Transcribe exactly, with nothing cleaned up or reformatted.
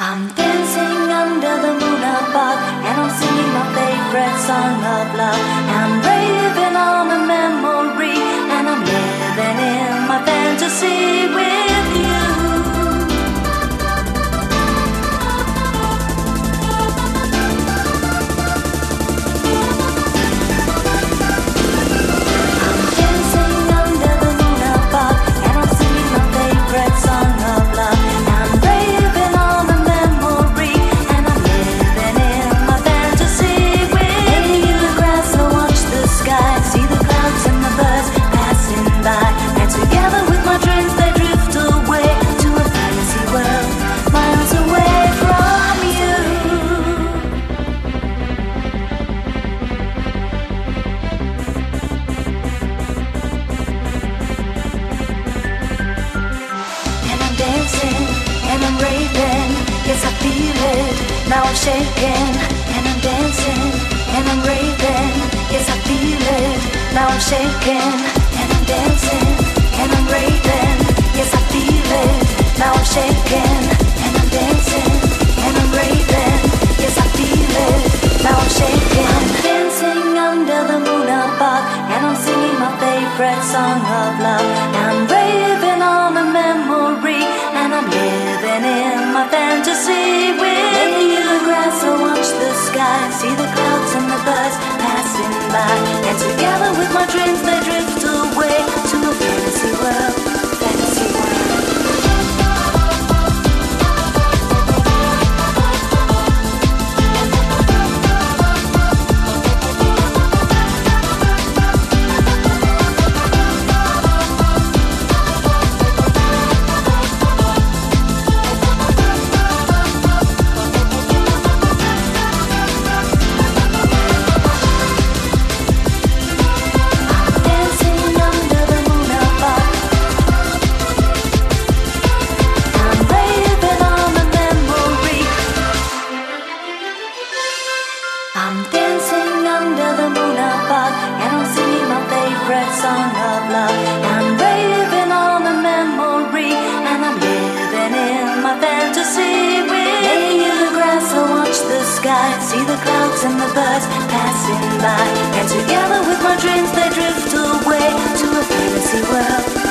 I'm dancing under the moon above, and I'm singing my favorite song of love. I'm raving on a memory, and I'm living in my fantasy with you. I'm dancing under the moon above, and I'm singing my favorite song of love. I'm raving on a memory, and I'm living in my fantasy with you. In the grass, I watch the sky, see the clouds and the birds passing by, and together with my dreams they drift away to a fantasy world, miles away from you. And I'm dancing, and I'm raving, yes I feel it, now I'm shaking. And I'm dancing, and I'm raving, yes I feel it, now I'm shaking. And I'm dancing, and I'm raving, yes I feel it, now I'm shaking. And I'm dancing, and I'm raving, yes I feel it, now I'm shaking. I'm dancing under the moon above, and I'm singing my favorite song of love. I'm raving on a memory, and I'm living in my fantasy with you. In the grass I watch the sky, see the clouds and the birds passing by, and together with my dreams they drift away to a fantasy world, fantasy world. Dancing under the moon above, I'm raving on a memory. I'm dancing under the moon above, and I'm singing my favorite song of love. I'm raving on a memory, and I'm living in my fantasy with you. In the grass I watch the sky, see the clouds and the birds passing by, and together with my dreams they drift away to a fantasy world.